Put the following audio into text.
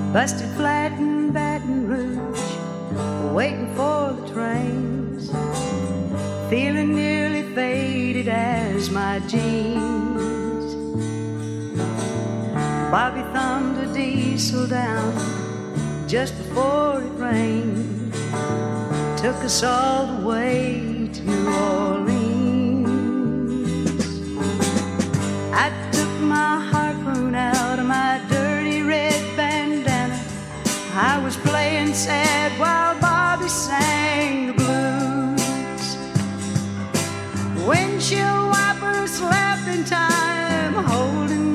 busted flat in Baton Rouge, waiting for the trains, feeling nearly faded as my jeans. Bobby thumbed a diesel down just before it rained, took us all the way to New Orleans. I took my harpoon out of my dirty red bandana. I was playing sad while Bobby sang the blues. Windshield wipers slapped in time, holding